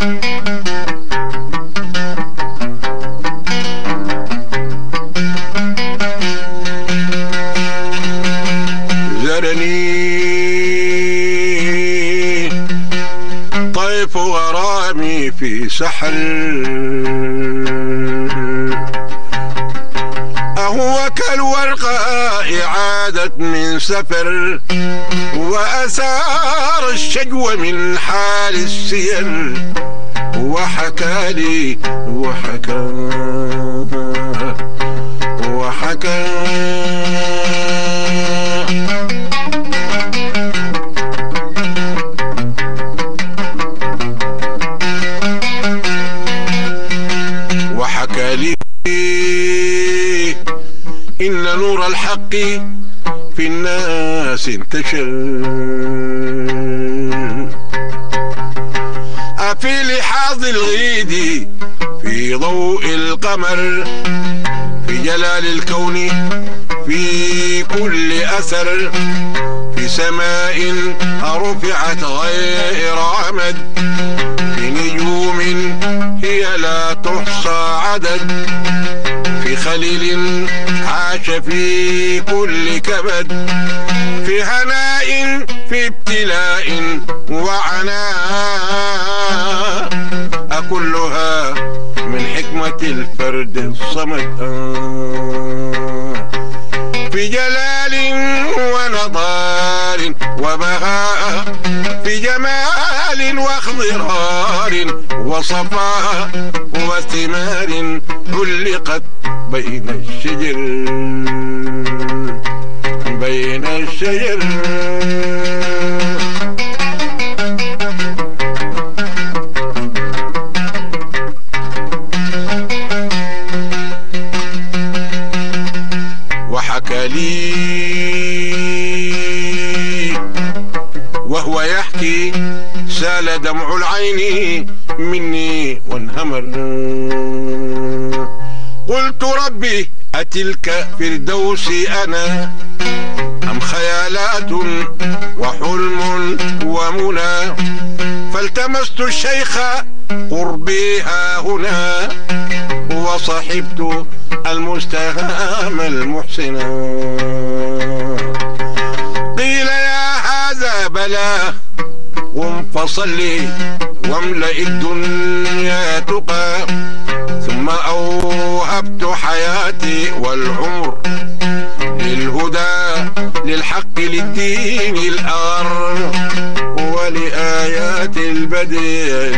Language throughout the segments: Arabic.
طيف غرامي في سحر، أهو كالورقاء عادت من سفر، وأثار الشجو من حال السير، وحكى لي إن نور الحق في الناس انتشر، أفي لحاظ الغيد في ضوء القمر، في جلال الكون في كل أثر، في سماء رفعت غير عمد، في نجوم هي لا تحصى عدد، في خليل عاش في كل كبد، في هناء في ابتلاء وعناء، أكلها من حكمة الفرد الصمد، في جلال ونضال وبهاء، في جمال واخضرار وصفاء وثمار، علقت بين الشجر وحكى لي وهو يحكي سال دمع العين مني وانهمر، قلت ربي أتلك فردوسي أنا أم خيالات وحلم ومنى، فالتمست الشيخ قربي ها هنا، وصحبت المستهام المحسنا، قيل يا هذا بلى قم فصلي واملأ الدنيا تقى، ثم أوهبت حياتي والعمر للهدى للحق للدين الأغر، ولآيات البديع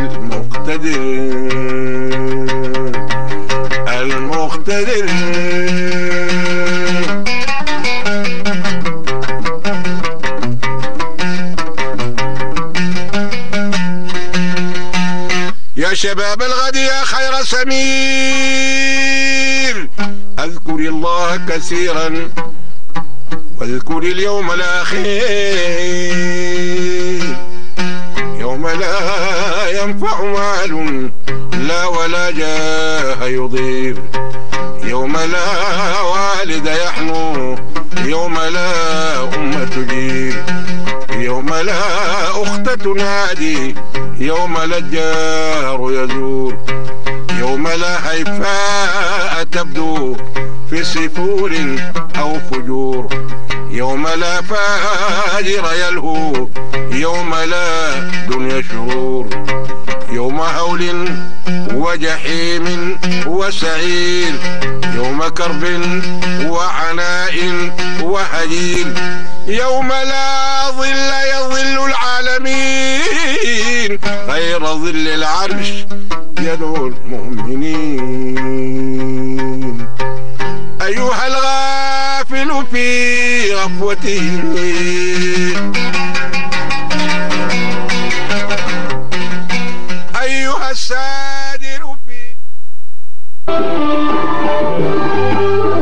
المقتدر يا شباب الغد يا خير سمير، اذكر الله كثيرا واذكر اليوم الأخير، يوم لا ينفع مال لا ولا جاه يضير، يوم لا والد يحنو، يوم لا أم تجير، يوم لا أخت تنادي، يوم لا الجار يزور، يوم لا هيفاء تبدو في سفور أو فجور، يوم لا فاجر يلهو، يوم لا دنيا شرور، يوم هول وجحيم وسعير، يوم كرب وعناء وهجير، يوم لا ظل يظل العالمين غير ظل العرش يدعو المؤمنين، أيها الغافل في غفوته، أيها السادر في